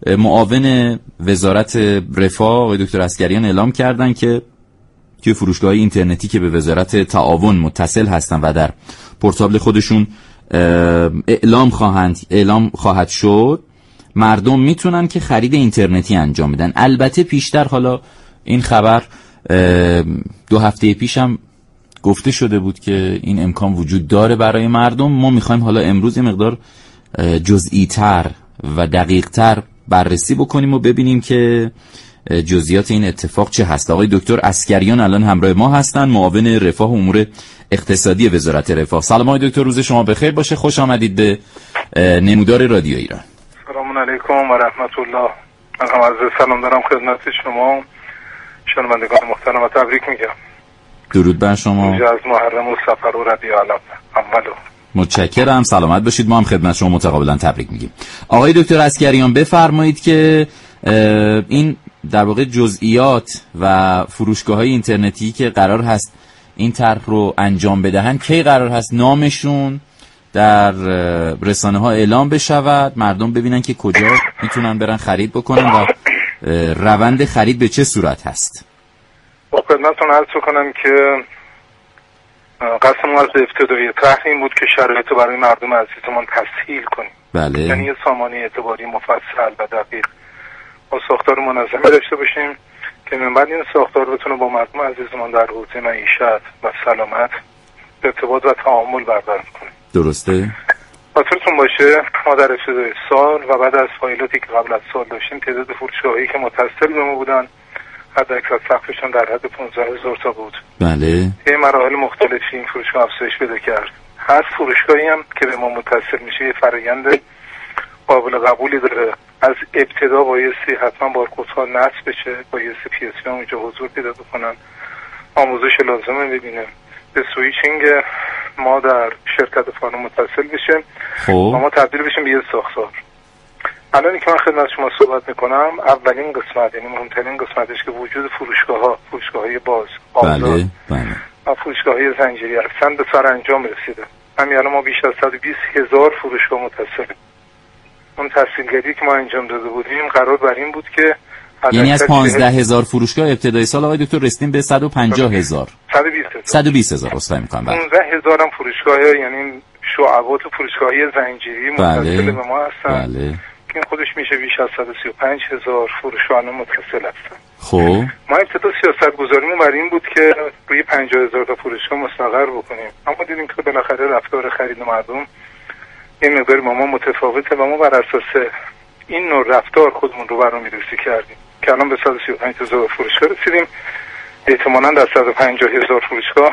معاون وزارت رفاه آقای دکتر عسگریان اعلام کردن که توی فروشگاه‌های اینترنتی که به وزارت تعاون متصل هستن و در پورتابل خودشون اعلام خواهد شد، مردم میتونن که خرید اینترنتی انجام بدن. البته پیشتر حالا این خبر 2 هفته پیش هم گفته شده بود که این امکان وجود داره برای مردم. ما میخوایم حالا امروز یه مقدار جزئی تر و دقیق تر بررسی بکنیم و ببینیم که جزئیات این اتفاق چه هست. آقای دکتر عسگریان الان همراه ما هستن، معاون رفاه و امور اقتصادی وزارت رفاه. سلام آقای دکتر، روز شما بخیر باشه. خوش آمدید به نمودار رادیو ایران. سلام علیکم و رحمت الله. من هم عرض سلام دارم خدمت شما شنوندگان محترم و تبریک میگم. درود بر شما. روز از محرم و صفر و ربیع الاول. متشکرم، سلامت باشید. ما هم خدمت شما متقابلا تبریک میگیم. آقای دکتر عسگریان بفرمایید که این در واقع جزئیات و فروشگاه‌های اینترنتی که قرار هست این طرح رو انجام بدهن کی قرار هست نامشون در رسانه‌ها اعلام بشود، مردم ببینن که کجا میتونن برن خرید بکنن و روند خرید به چه صورت هست؟ با خدمتتون عرض کنم که قصد ما از ابتدای طرح این بود که شرایط برای مردم عزیزمان تسهیل کنیم. بله. یعنی یه سامانه اعتباری مفصل و دقیق با ساختار منظمی داشته باشیم که من بعد این ساختار بتونه با مردم عزیزمان در حوزه معیشت و سلامت ارتباط و تعامل برقرار کنیم. درسته؟ خاطرتون باشه ما در ابتدای سال و بعد از فایلاتی که قبل از سال داشتیم تعداد فروشگاهایی که متصل به ما بودن حد اکثر سقفشون در حد 15,000 تا بود. بله. یه مراحل مختلفی این فروشگاه افزایش پیدا کرد. هر فروشگاهی هم که به ما متصل میشه یه فرآیند قابل قبولی داره. از ابتدا بایستی حتما بارکدها نصب بشه، بایستی پی اس پی اونجا حضور پیدا بکنن، آموزش لازمه ببینه، به سویچینگ ما در شرکت فانو متصل بشه و ما تبدیل بشیم به یه ساختار. الان که من خدمت شما صحبت میکنم اولین قسمت، یعنی مهمترین قسمتش که وجود فروشگاه‌های باز، آزاد و فروشگاه‌های زنجیری هستن به سرانجام رسیده. همین الان ما بیش از 120,000 فروشگاه متصلیم. اون تحصیلگری که ما انجام داده بودیم قرار بر این بود که یعنی از 15,000 فروشگاه ابتدای سال آقای دکتر رسیدیم به 150,000 120,000 اصلاح میکنم. 15,000 هم فروشگاه، یعنی شعبات فروشگاهی زنجیری متصل به ما هستن. بله. که این خودش میشه بیش از 135,000 فروشگاه متصل هستن. خب ما ابتدا سیاست گذاریمون بر این بود که روی 50,000 تا فروشگاه مستقر بکنیم، اما دیدیم که بالاخره رفتار خرید مردم این مقدار با ما متفاوته و ما بر اساس این نوع رفتار خودمون رو برنامه‌ریزی کردیم که الان به 135,000 فروشگاه رسیدیم. احتمالاً در 150,000 فروشگاه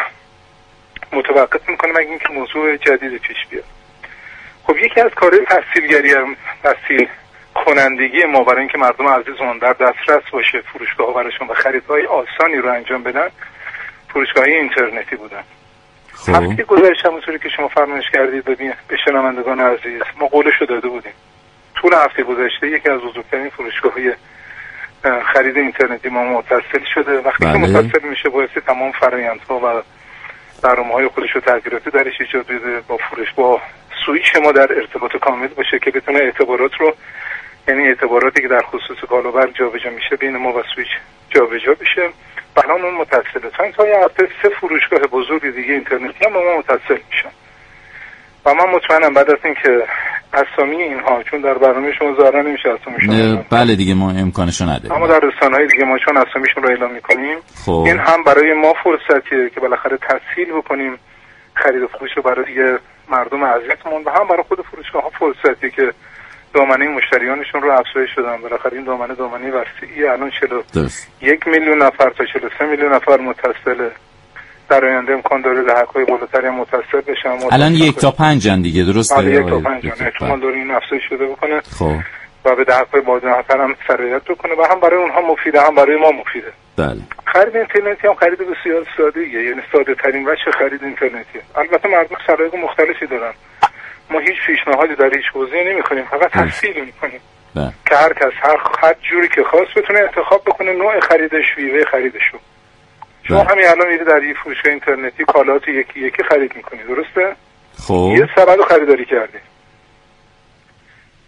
متوقف میکنیم اگه اینکه موضوع جدید پیش بیاد. خب یکی از کارهای تسهیل کنندگی ما برای اینکه مردم عزیزمون در دسترس باشه فروشگاه‌ها براشون و خریدهای آسانی رو انجام بدن فروشگاه‌های اینترنتی بودن. هفته گذشته همونطوری که شما فرمایش کردید به شنوندگان عزیز ما قولشو داده بودیم. طول هفته گذشته یکی از بزرگترین فروشگاه‌های خرید اینترنتی ما متصل شده. وقتی که متصل میشه باعث تمام فرآیندها و برنامه‌های خودش رو تغییراتی درش ایجاد بده، با سویچ ما در ارتباط کامل باشه که بتونه اعتبارات رو، یعنی اعتباراتی که در خصوص کالابر جابجا میشه بین ما و سویچ جابجا بشه. الان اون متصله. تا یه هفته 3 فروشگاه بزرگ دیگه اینترنتی هم با ما متصل میشن و من مطمئنم بعد از اینکه اسامی اینها، چون در برنامه شما ظاهرا نمیشه اسامیشون، بله دیگه ما امکانشو نداریم، اما در رسانه‌های دیگه ما چون اسامیشون رو اعلام میکنیم این هم برای ما فرصتیه که بالاخره تسهیل بکنیم خرید و فروش رو برای دیگه مردم عزیزمون و هم برای خود فروشگاه‌ها فرصتیه که دامنه مشتریانشون رو افزایش بدن. بالاخره این دامنه وسیعی الان 41 میلیون نفر تا 43 میلیون نفر متصله. در آینده امکان داره دهک‌های بالاتری هم متصل بشن. الان 1 تا 5 دیگه، درسته؟ 1 تا 5 احتمال داره این افزایش شده بکنه. خب و به دهک‌های بالاتر هم سرایت بکنه و هم برای اونها مفیده هم برای ما مفیده. بله. خرید اینترنتی هم خرید بسیار ساده‌ایه، یعنی ساده ترین وجه خرید اینترنتی. البته مردم شرایط مختلفی دارن. ما هیچ پیشنهادی در هیچ حوزه‌ای نمی‌کنیم، فقط تفصیل می‌کنیم که هر کس هر جوری که خواست بتونه انتخاب بکنه نوع خریدش، شیوه خریدش رو. شما همین الان میرید در یه فروشگاه اینترنتی کالات یکی خرید می‌کنی، درسته؟ خب یه سبد رو خریداری کردی.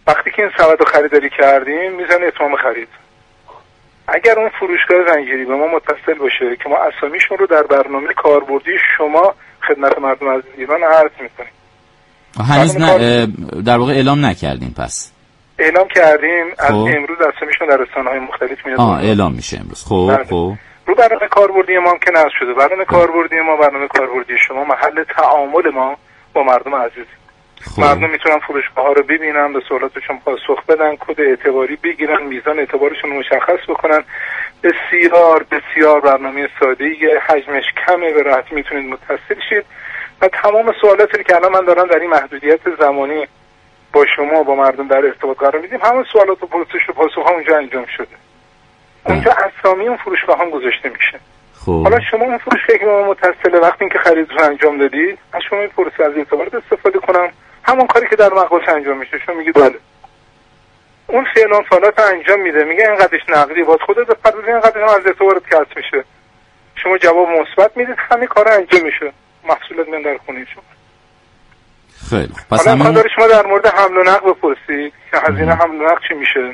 وقتی که این سبد رو خریداری کردیم میزنه اتمام خرید. اگر اون فروشگاه زنجیری به ما متصل باشه که ما اسامیشون رو در برنامه کاربردی شما خدمت مردم عزیز ایران عرض میکنیم. هنوز در واقع اعلام نکردیم. پس اعلام کردیم. از امروز اسامیشون در رسانه‌های مختلف میاد. اعلام میشه امروز. خب رو برنامه کاربردی ما هم که نصب شده. برنامه کاربردی ما، برنامه کاربردی شما محل تعامل ما با مردم عزیز. مردم میتونن فروشگاه‌ها رو ببینن، به سوالاتشون پاسخ بدن، کد اعتباری بگیرن، میزان اعتبارشون رو مشخص بکنن. بسیار بسیار برنامه ساده‌ای، حجمش کمه، به راحتی میتونید متصل شید و تمام سوالاتی که الان من دارم در این محدودیت زمانی با شما با مردم در ارتباط قرار میدیم، همه سوالات و پرسش و پاسخ‌ها اونجا انجام شده. اونجا اسامی اون فروشگاه هم گذاشته میشه. حالا شما اون فروشگاهی که با ما متصله، وقتی که خریدتون انجام دادید، از شما میپرسه از اعتبارات استفاده کنم، همون کاری که در مغازه انجام میشه. شما میگید بله. اون فعلا فعالات انجام میده، میگه اینقدرش نقدی، باز خودت بپردازی، اینقدر هم از اعتبارات کسب میشه. شما جواب مثبت میدید، همین کارا انجام میشه، محصولات میاد در خونه شما. خیلی خوب. پس حالا شما در مورد حمل و نقل بپرسید که هزینه حمل و نقل چی میشه.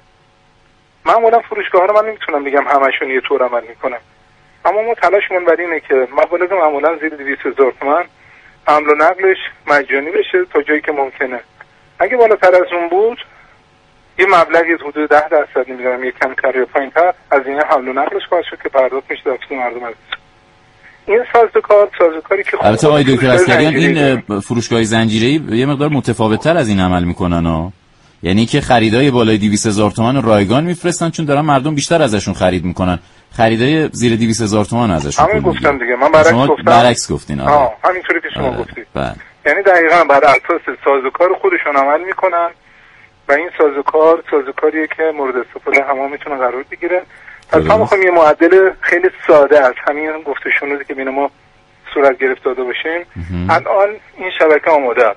معمولا فروشگاه‌ها رو من نمیتونم بگم همشون یه طور عمل میکنن، اما ما تلاشمون بر اینه که مبالغ معمولا زیر 200,000 تومان حمل و نقلش مجانی بشه تا جایی که ممکنه. اگه بالاتر از اون بود یه مبلغی حدود 10% نمیدونم، یه کم تر یا پایین‌تر از این حمل و نقلش خواهد شد که پرداخت میشه داخل مردم عزیز. این سازوکاری که البته آقای دکتر عسکریان این فروشگاه زنجیره‌ای یه مقدار متفاوت‌تر از این عمل میکنن ها. یعنی که خریدای بالای 200,000 تومان رایگان میفرستن چون دارن مردم بیشتر ازشون خرید میکنن. خریدای زیر 200,000 تومان ازشون همین گفتم دیگه. من برعکس گفتین. همینطوری که شما گفتید. یعنی دقیقاً بر اساس سازوکار خودشون عمل میکنن و این سازوکاریه که مورد استفاده همه میتونه قرار بگیره. پس ما میخوایم یه معدل خیلی ساده از همین گفته شنودی که بین ما صورت گرفت داده باشیم. الان این شبکه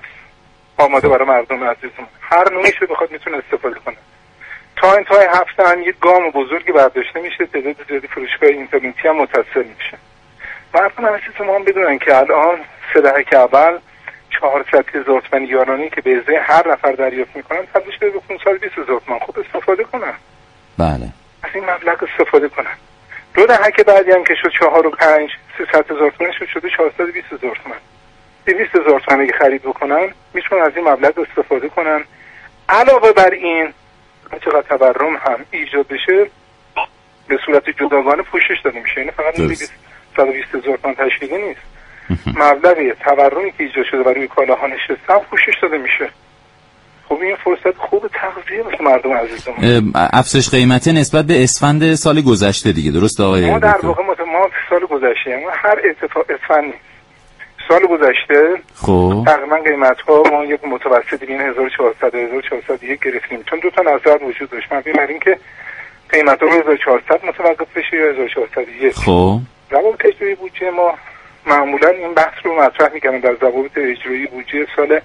آماده برای مردم عزیزمون، هر نوعی رو بخواد میتونه استفاده کنه. تا انتهای هفته یک گام بزرگی برداشته میشه، تعداد زیادی فروشگاه اینترنتی هم متصل میشه. مردم عزیز ما هم بدونن که الان سه که اول 400,000 تومان یارانه‌ای که به ازای هر نفر دریافت میکنن تبدیل شده به 520,000 تومان. خب استفاده کنن. بله. از این مبلغ استفاده کنن. دو دهه که بعدی هم که شد 4 و 5 300,000 تومان شده 420,000 تومان. 200,000 تومان اگه خرید بکنن میتونن از این مبلغ استفاده کنن. علاوه بر این چقدر تورم هم ایجاد بشه به صورت جداگانه پوشش داده میشه. یعنی فقط 120,000 تومان تشویقی نیست. مبلغ تورمی که ایجاد شده برای کالاها نشسته هم پوشش داده میشه. خب این فرصت خوب تغذیه واسه مردم عزیزمون. افزایش قیمته نسبت به اسفند سال گذشته دیگه، درست آقای ما در واقع ما سال گذشته هر اتفاق اسفند سال گذشته خب تقریبا قیمت‌ها ما یک متوسط بین 1400 و 1401 گرفتیم، چون دو تا نظر وجود داشت. من ببینم که قیمت‌ها رو 1400 متوقف بشه یا 1401. خب ضوابط اجرایی بودجه ما معمولا این بحث رو مطرح می‌کنن در ضوابط اجرایی بودجه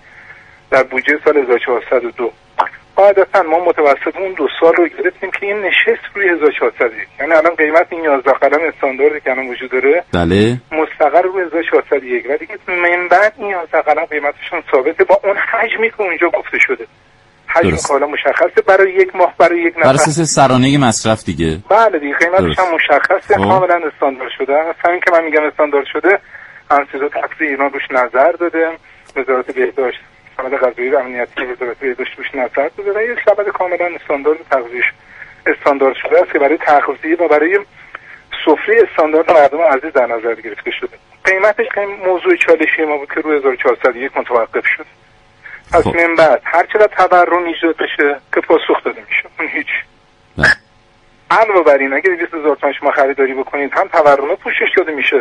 در بودجه سال 1402. قاعدتا ما متوسط اون 2 سال رو گرفتیم که این نشست روی 1401. یعنی الان قیمت این 11 قلم استانداردی که الان وجود داره بله مستقر روی 1401 و دیگه من بعد این 11 قلم قیمتشون ثابته با اون حجمی که اونجا گفته شده. حجم کالا مشخصه برای یک ماه برای یک نفر. بر اساس سرانه مصرف دیگه. بله دیگه قیمتش هم مشخصه، کاملا استاندارد شده. همین که من میگم استاندارد شده، انسیزو تغذیه ایران روش نظر داده، وزارت بهداشت سند غذایی و امنیتی وزارت بهداشت روش نظر داده و یک سبد کاملا استاندارد تغذیه استاندارد شده است که برای تغذیه و برای سفره استاندارد مردم عزیز در نظر گرفته شده. قیمتش که موضوع چالشی ما بود که روی 1401 متوقف شد. پس من بعد هر چقدر تورم ایجاد بشه که پاسخ داده میشه، اون هیچ. علاوه بر این اگه 200,000 تومان شما خریداری بکنید هم تورم پوشش داده میشه،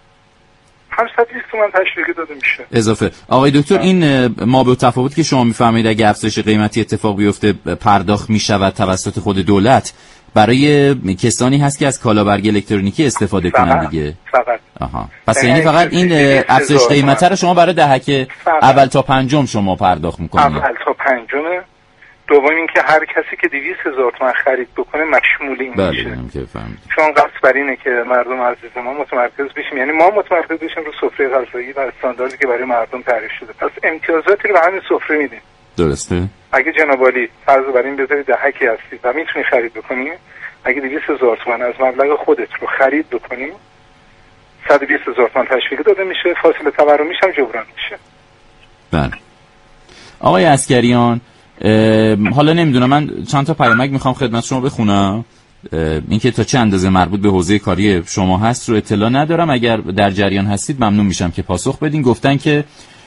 هم 120 تومان تشویقی داده میشه اضافه. آقای دکتر این ما به تفاوت که شما میفهمید اگه افزایش قیمتی اتفاق بیفته پرداخت میشود توسط خود دولت، برای کسانی هست که از کالابرگ الکترونیکی استفاده کنن دیگه فقط. پس یعنی فقط این افزایش قیمت رو شما برای دهک اول تا پنجم شما پرداخت میکنید. اول تا پنجم. دوم این که هر کسی که 200,000 تومان خرید بکنه مشمول این میشه. چون قصد بر اینه که مردم عزیز ما متمرکز بشیم، یعنی ما متمرکز بشیم رو سفره غذایی و استانداردی که برای مردم تعریف شده. پس امتیازاتی رو به همین سفره میدیم. درسته. اگه جناب عالی فرض بر این بذارید دهکی هستید و میتونی خرید بکنی، اگه 200,000 تومان از مبلغ خودت رو خرید بکنی 120,000 تومان تشویق داده میشه، فاصله تورمیش هم جبران میشه. بله. آقای عسگریان، حالا نمیدونم، من چند تا پیامک میخوام خدمت شما بخونم. اینکه تا چه اندازه مربوط به حوزه کاری شما هست رو اطلاع ندارم، اگر در جریان هستید ممنون میشم که پاسخ بدین. گفتن که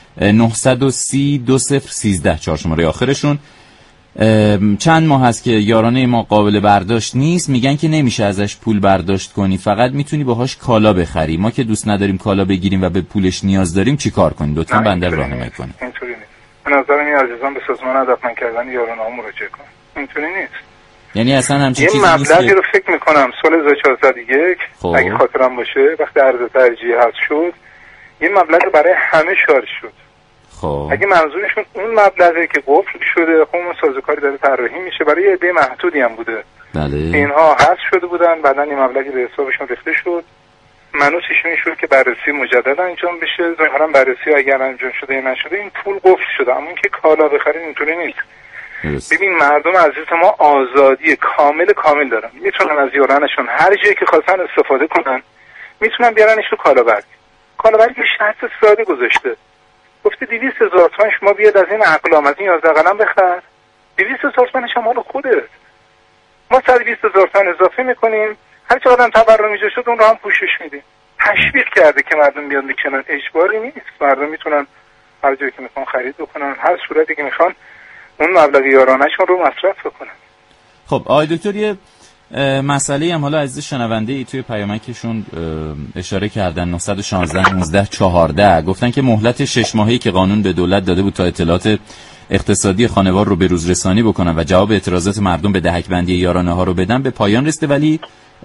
930-2013 4 شماره آخرشون، چند ماه هست که یارانه ما قابل برداشت نیست، میگن که نمیشه ازش پول برداشت کنی، فقط میتونی باهاش کالا بخری. ما که دوست نداریم کالا بگیریم و به پولش نیاز داریم چی کار کنیم؟ لطفاً بنده راهنمایی کنید. اینطوری نیست. به نظر من عزیزان به سازمان هدفمند کردن یارانه ها مراجعه کنن. اینطوری نیست. یعنی اصلا همچین چیزی نیست. یه مبلغی رو فکر میکنم سال 1401 اگه خاطرم باشه وقتی عرض ترجیحی حذف شد یه مبلغ برای همه شارژ شد. خب اگه منظورشون اون مبلغی که قفل شده، خب اون سازوکاری داره طراحی میشه برای یه عده محدودی هم بوده. بله. اینها حذف شده بودن، بعدن این مبلغی به حسابشون ریخته شد. منوطش این شد که بررسی مجدد انجام بشه. ظاهرا بررسی اگر انجام شده یا نشده این پول قفل شده، اما اینکه کالا بخرید اینطوری نیست. ببین مردم عزیز ما آزادی کامل دارن، میتونن از یارانشون هر جایی که خواستن استفاده کنن، میتونن بیارنش تو کالابرگ شرط ساده گذاشته، گفته 200,000 تومان شما بیاد از این اقلام از این 11 قلم بخر، 200,000 تومانش هم مال خودت، ما 120,000 تومان اضافه میکنیم، هر چه آدم تورم ایجاد شد اون رو هم پوشش میدیم. تشویق کرده که مردم بیان بکنن، اجباری نیست، مردم میتونن هر جایی که میخوان خرید بکنن، هر صورتی که میخوان اون مبلغ یارانه‌شون رو مصرف بکنن. خب آقای دکتر یه مسئله هم حالا عزیز شنونده ای توی پیامکشون اشاره کردن، 916-19-14 گفتن که مهلت 6 ماهه‌ای که قانون به دولت داده بود تا اطلاعات اقتصادی خانوار رو به روز رسانی بکنن و جواب اعتراضات مردم به دهک بندی یارانه ها رو بدن به پایان رسیده، ولی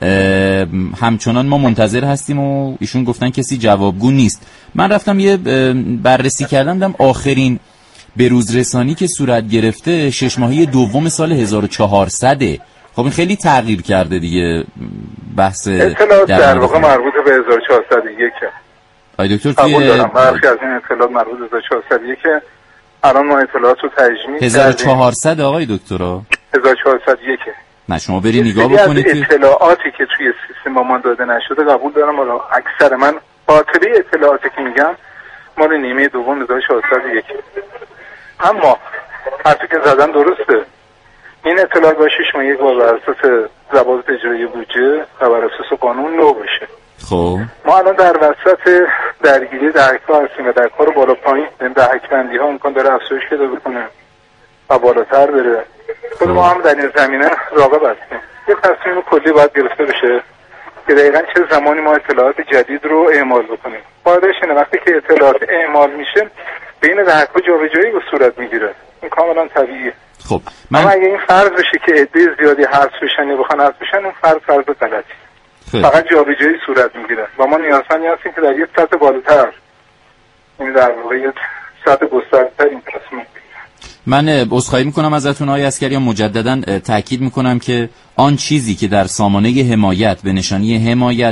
همچنان ما منتظر هستیم و ایشون گفتن کسی جوابگو نیست. من رفتم یه بررسی کردم، دیدم آخرین به روز رسانی که صورت گرفته 6 ماهه دوم سال 1400. خب این خیلی تغییر کرده دیگه بحث اطلاعات در واقع مربوط به 1401. آقای دکتر توی برخی از این اطلاعات مربوط به 1401 الان ما اطلاعات رو تجمیع 1400 آقای دکترا 1401. نه شما بری نگاه بکنید که اطلاعاتی که توی سیستم ما داده نشده قبول دارم، ولی اکثر من قاطبه اطلاعاتی که میگم مال نیمه دوم 1401. اما حرفی که زدن درسته، این اطلاعات با 6 ماه یک بار بر اساس ضوابط اجرایی بودجه و بر اساس قانون نو بشه. خب ما الان در وسط درگیری دهک‌ها هستیم و دهک‌ها رو بالا پایین، این دهک بندی ها امکان داره افزایش پیدا بکنه و بالاتر بره. خود ما هم در این زمینه راغب هستیم. یه تصمیم کلی باید گرفته بشه که دقیقاً چه زمانی ما اطلاعات جدید رو اعمال بکنیم. قاعده‌اش اینه وقتی که اطلاعات اعمال میشه بین دهک‌ها جابجایی به صورت میگیره. این کاملا طبیعیه. خب اما اگه این فرض بشه که عده زیادی حذف بشن یا بخوان حذف بشن، اون فرض غلطی. فقط جابجایی صورت میگیره و ما نیازمندی هستیم که در یک سطح بالاتر، این در واقع یک سطح گسترده‌تر این تصمیم. من عذرخواهی میکنم ازتون آقای عسگریان، مجددا تاکید میکنم که آن چیزی که در سامانه حمایت به نشانی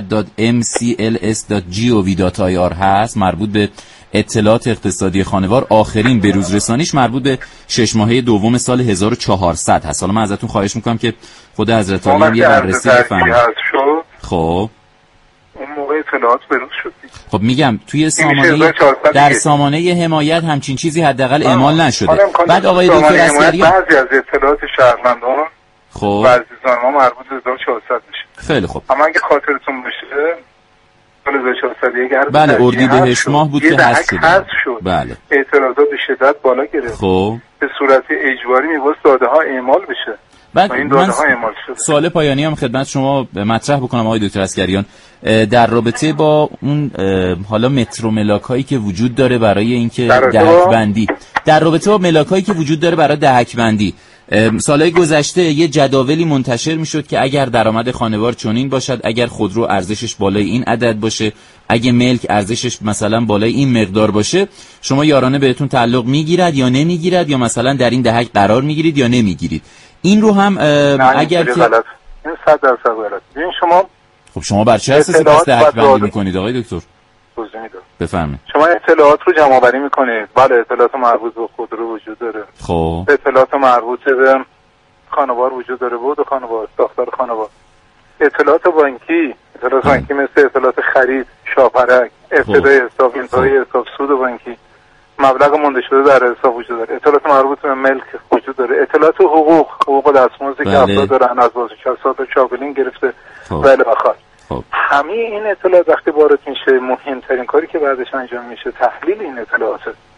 حمایت.mcls.gov.ir هست مربوط به اطلاعات اقتصادی خانوار، آخرین به روز رسانیش مربوط به 6 ماهه دوم سال 1400 هست. حالا من ازتون خواهش میکنم که خود حضرت عالی هم یه بررسی بفرمایید. خب اون موقع اطلاعات بروز شد. خب میگم توی سامانه در سامانه حمایت همچین چیزی حداقل اعمال نشده. بعد آقای دکتر عسگریان بعضی از اطلاعات شهروندان خب و عزیزان ما مربوط به 1400 میشه. خیلی خوب. اما اگه خاطرتون باشه سال 1401 بله اردیبهشت ماه بود که حذف شد. بله. اعتراضات به شدت بالا گرفت. خب به صورت اجباری می‌باید داده ها اعمال بشه. بعد من سوال پایانی هم خدمت شما مطرح بکنم آقای دکتر عسگریان، در رابطه با اون حالا مترو ملاکایی که وجود داره برای اینکه دهک بندی، در رابطه با ملاکایی که وجود داره برای دهک بندی، سالهای گذشته یه جداولی منتشر میشد که اگر درآمد خانوار چنین باشد، اگر خودرو ارزشش بالای این عدد باشه، اگه ملک ارزشش مثلا بالای این مقدار باشه، شما یارانه بهتون تعلق میگیرد یا نمیگیرد، یا مثلا در این دهک قرار میگیرید یا نمیگیرید. این رو هم اگر که غلط، این 100% غلط. این شما خب شما بر چه اساسی پس دهک بندی میکنید آقای دکتر؟ توضیح میدم. بفرمایید. شما اطلاعات رو جمع آوری میکنید. بله، اطلاعات مربوط به خودرو وجود داره. خب اطلاعات مربوط به خانوار وجود داره، بود خانوار، ساختار خانوار. اطلاعات بانکی مثل اطلاعات خرید، شاپرک، ابتدای حساب، انتهای حساب، سود بانکی، مبلغ مونده شده در حساب وجود داره. اطلاعات مربوط به ملک وجود داره. اطلاعات حقوق دستمزدی که افراد دارن از بازنشستگان تا چاپلین گرفته و الی آخر. همه این اطلاعات وقتی وارد میشه، مهمترین کاری که بعدش انجام میشه تحلیل این اطلاعات.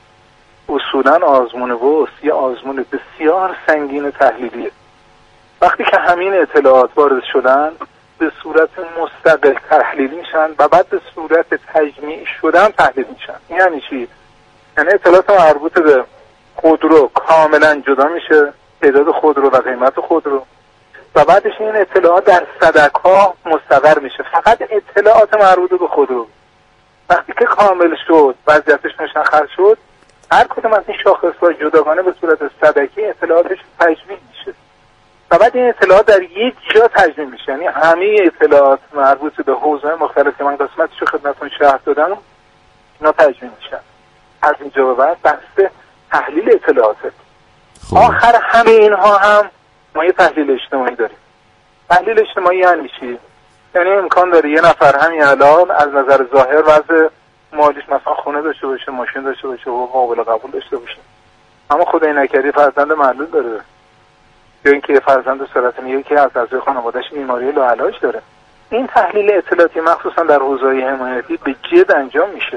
اصولا آزمون وس یه آزمون بسیار سنگین تحلیلیه. وقتی که همین اطلاعات وارد شدن به صورت مستقل تحلیل میشن و بعد به صورت تجمیع شدن تحلیل میشن. یعنی چی؟ یعنی اطلاعات مربوط به خودرو کاملا جدا میشه، تعداد خودرو و قیمت خودرو، و بعدش این اطلاعات در صدک‌ها مستقر میشه. فقط اطلاعات مربوط به خودرو وقتی که کامل شد، وضعیتش مشخص شد، هر کدوم از این شاخص‌ها جداگانه به صورت صدکی اطلاعاتش تجمیع میشه و بعد این اطلاعات در یک جا تجمیع میشه. یعنی همه اطلاعات مربوط به حوزه‌های مختلف که من قسمتش رو خدمتتون شرح دادم اینا تجمیع میشن. از اینجا به بعد بحث تحلیل اطلاعاته. آخر همه اینها هم ما یه تحلیل اجتماعی داریم. تحلیل اجتماعی یعنی چی؟ یعنی امکان داره یه نفر همین الان از نظر ظاهر وضع مالیش مثلا خونه داشته باشه، ماشین داشته باشه و قابل قبول داشته باشه، اما خدای نکرده فرزند معلول داره، یا اینکه فرزند صورت میگه که از اعضای خانواده‌اش بیماری لاعلاج داره. این تحلیل اطلاعاتی مخصوصا در حوزه‌های حمایتی به جد انجام میشه.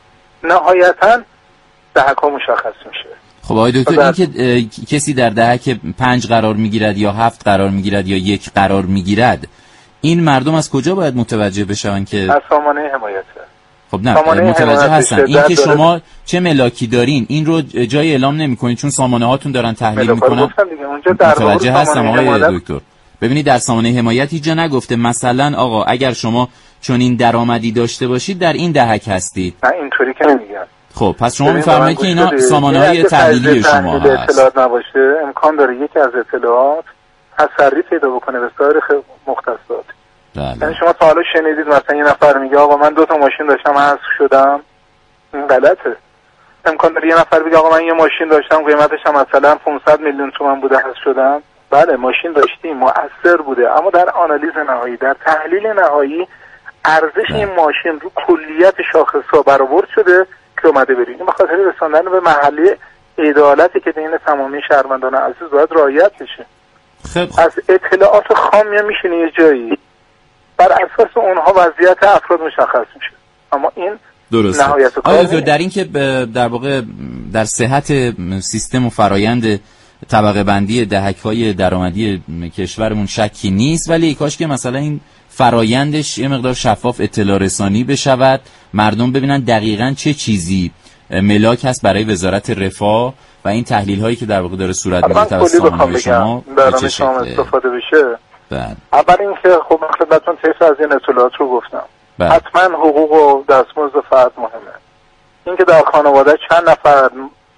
نهایتاً دهک‌ها مشخص میشه. خب آقای دکتر، این که کسی در دهک 5 قرار میگیرد یا 7 قرار میگیرد یا 1 قرار میگیرد، این مردم از کجا باید متوجه بشن که از سامانه حمایت؟ خب نه متوجه هستن. این که شما چه ملاکی دارین این رو جای اعلام نمی‌کنید چون سامانه هاتون دارن تحلیل میکنن. متوجه هستم آقای دکتر. ببینید در سامانه حمایت هیچ جا نگفته مثلا آقا اگر شما چون این درآمدی داشته باشید در این دهک هستید. نه اینطوری که نمیگن. خب پس شما میفرمایید که اینا سامانه‌های تحلیلی شما هست. اطلاعات نباشه امکان داره یکی از اطلاعات تسری پیدا بکنه به سایر مختصات. یعنی شما تا حالا شنیدید مثلا یه نفر میگه آقا من 2 تا ماشین داشتم حذف شدم؟ این غلطه. امکان داره یه نفر بگه آقا من یه ماشین داشتم قیمتش هم مثلا 500 میلیون تومان بوده حذف شدم. بله ماشین داشتیم، مؤثر بوده، اما در آنالیز نهایی، در تحلیل نهایی ارزش این ماشین رو کلیت شاخص‌ها برآورد شده که اومده برید. این به خاطر رساندن به محلی عدالتی که بین تمامی شهروندان عزیز باید رعایت بشه. خب از اطلاعات خام میشینه یه جایی بر اساس اونها وضعیت افراد مشخص میشه، اما این درسته. نهایت آیا در این که در واقع در صحت سیستم و فرایند طبقه بندی دهک‌های درآمدی کشورمون شکی نیست، ولی کاش که مثلا این فرایندش یه مقدار شفاف اطلاع رسانی بشود، مردم ببینن دقیقاً چه چیزی ملاک هست برای وزارت رفاه و این تحلیل هایی که در واقع داره صورت میگیره توسط سامانه شما به چه استفاده بشه. اول اینکه خب خدمتتون طیف از این اطلاعات رو گفتم. حتما حقوق و دستمزد فرد مهمه. اینکه در خانواده چند نفر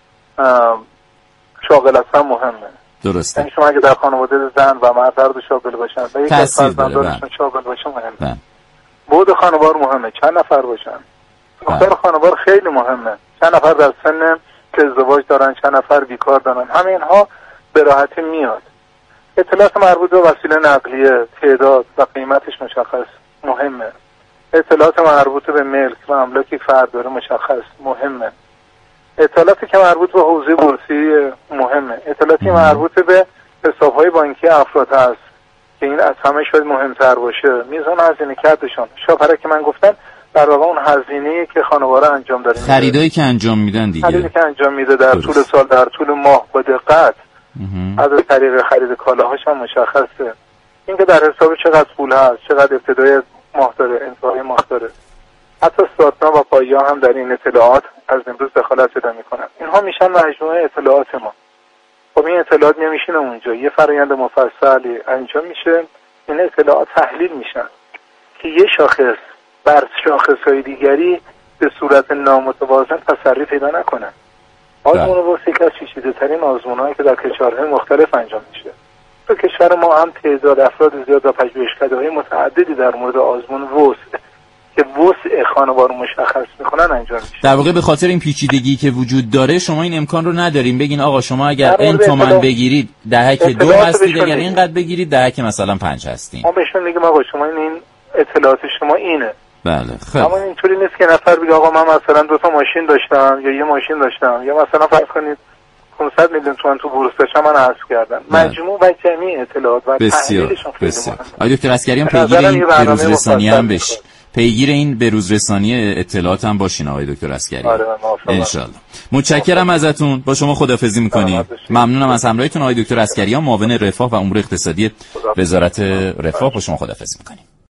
شاغل هستن مهمه. درسته. یعنی شما اگه در خانواده زن و مرد هر دو شاغل باشن و یک از فرزندانشون شاغل باشه مهمه. بود خانوار مهمه، چند نفر باشن. ساختار خانوار خیلی مهمه. چند نفر در سن ازدواج دارن، چند نفر بیکار دارن. همه اینها به راحتی میاد. اطلاعات مربوط به وسیله نقلیه، تعداد و قیمتش مشخص مهمه. اطلاعات مربوط به ملک و املاکی فرد داره مشخص مهمه. اطلاعاتی که مربوط به حوزه بورسی مهمه. اطلاعاتی مربوط به حساب‌های بانکی افراد هست که این از همه شاید مهمتر باشه. میزان هزینه کردشون. شاپرک که من گفتم در واقع اون هزینه‌ای که خانواره انجام داره، خریدایی که انجام میدن دیگه، خریدی که انجام میده در طول سال، در طول ماه با دقت از طریق خرید کالاهاش هم مشخصه. اینکه در حساب چقدر پول هست، چقدر ابتدای ماه داره، انتهای ماه داره. حتی ساتنا و پایه هم در این اطلاعات از امروز دخالت پیدا میکنن. اینها میشن مجموعه اطلاعات ما. خب این اطلاعات نمیشینه اونجا، یه فرآیند مفصلی انجام میشه، این اطلاعات تحلیل میشن که یه شاخص بر شاخص‌های دیگری به صورت نامتوازن تسری پیدا نکنن. آزمون واسه یکی از پیچیده‌ترین آزمون‌هایی که در کشورهای مختلف انجام میشه. تو کشور ما هم تعداد افراد زیاد و پژوهشکده‌های متعددی در مورد آزمون واسه که وسع خانوار رو مشخص میکنن انجام میشه. در واقع به خاطر این پیچیدگی که وجود داره شما این امکان رو نداریم بگین آقا شما اگر این تومن بگیرید دهک 2 هستید، اگر اینقدر بگیرید دهک مثلا 5 هستین. ما بهشون میگیم آقا شما این اطلاعات شما اینه. بله خب اما اینطوری نیست که نفر بگه آقا من مثلا 2 تا ماشین داشتم یا یه ماشین داشتم یا مثلا فرض کنید 500 میلیون تومان تو بورس داشتم من حذف کردم. مجموع و جمعی اطلاعات و تحلیلشون بسیار. آقای دکتر عسگریان پیگیر این بروزرسانی هم بشین. پیگیر این بروزرسانی اطلاعات هم باشین آقای دکتر عسگریان. آره ان شاء الله. متشکرم ازتون. با شما خداحافظی می‌کنیم. ممنونم از همراهیتون آقای دکتر عسگریان، معاون رفاه و امور اقتصادی وزارت رفاه. با شما خداحافظی می‌کنیم.